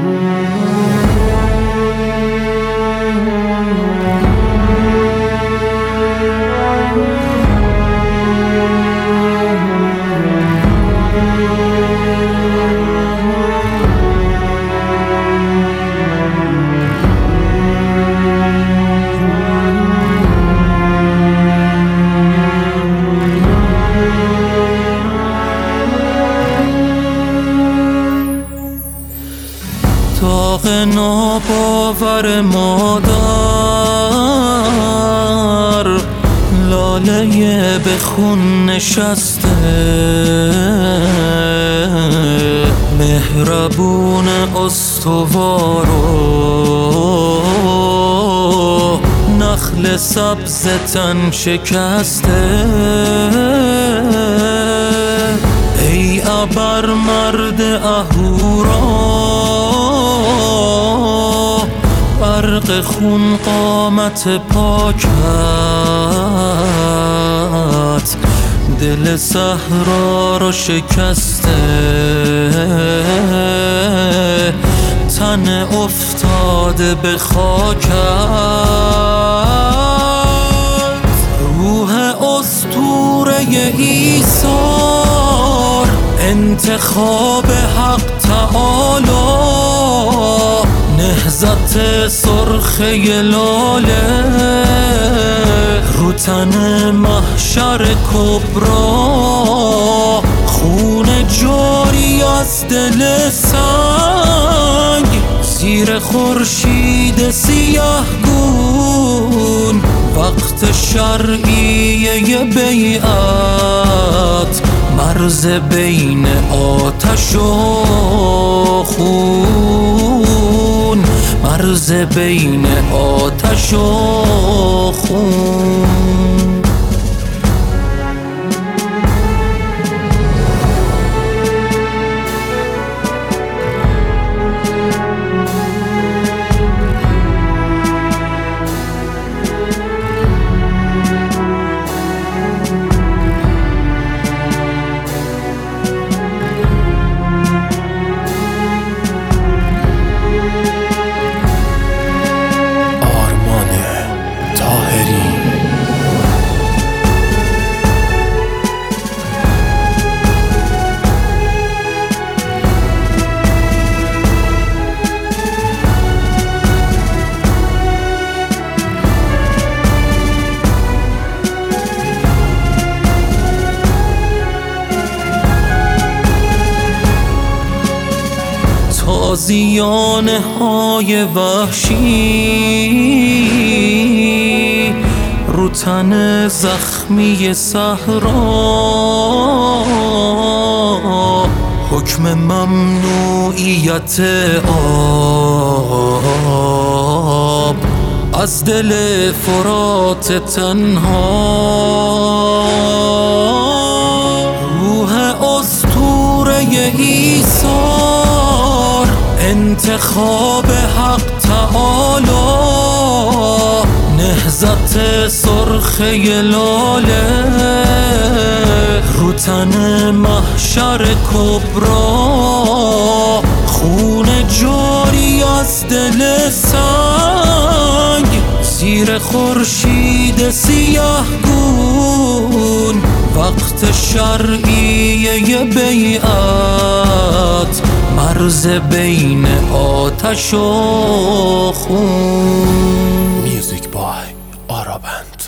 داغ ناباور مادر، لاله به خون نشسته، مهربون استوار و نخل سبز تن شکسته. ای ابر مرد اهورا، برق خون قامت پاکت، دل صحرا رو شکسته، تن افتاده به خاکت. روح اسطوره ایثار، انتخاب حق تعالی، نهضت سرخه لاله، رو تن محشر کبرا، خون جاری از دل سنگ، زیر خورشید سیاه گون، وقت شرعیه بیعت، مرز بین آتش و خون، مرز بین آتش و خون. تازیانه های وحشی، رو تن زخمی صحرا، حکم ممنوعیت آب، از دل فرات تنها. روح اسطوره ایثار، انتخاب حق تعالی، نهضت سرخه لاله، رو تن محشر کبرا، خون جاری از دل سنگ، زیر خورشید سیاه گون، وقت شرعیه بیعت، مرز بین آتش و خون. میوزیک بای آرابند.